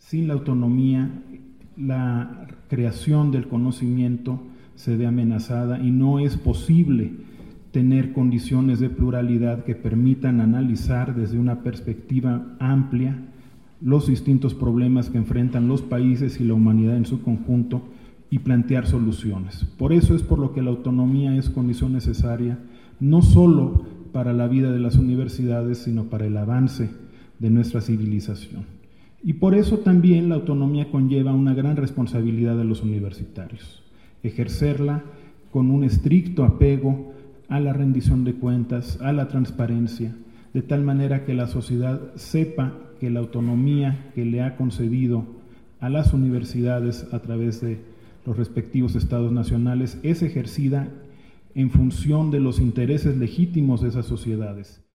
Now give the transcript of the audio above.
Sin la autonomía, la creación del conocimiento se ve amenazada y no es posible tener condiciones de pluralidad que permitan analizar desde una perspectiva amplia los distintos problemas que enfrentan los países y la humanidad en su conjunto y plantear soluciones. Por eso es por lo que la autonomía es condición necesaria, no solo para la vida de las universidades, sino para el avance de nuestra civilización. Y por eso también la autonomía conlleva una gran responsabilidad de los universitarios, ejercerla con un estricto apego a la rendición de cuentas, a la transparencia, de tal manera que la sociedad sepa que la autonomía que le ha concedido a las universidades a través de los respectivos estados nacionales es ejercida en función de los intereses legítimos de esas sociedades.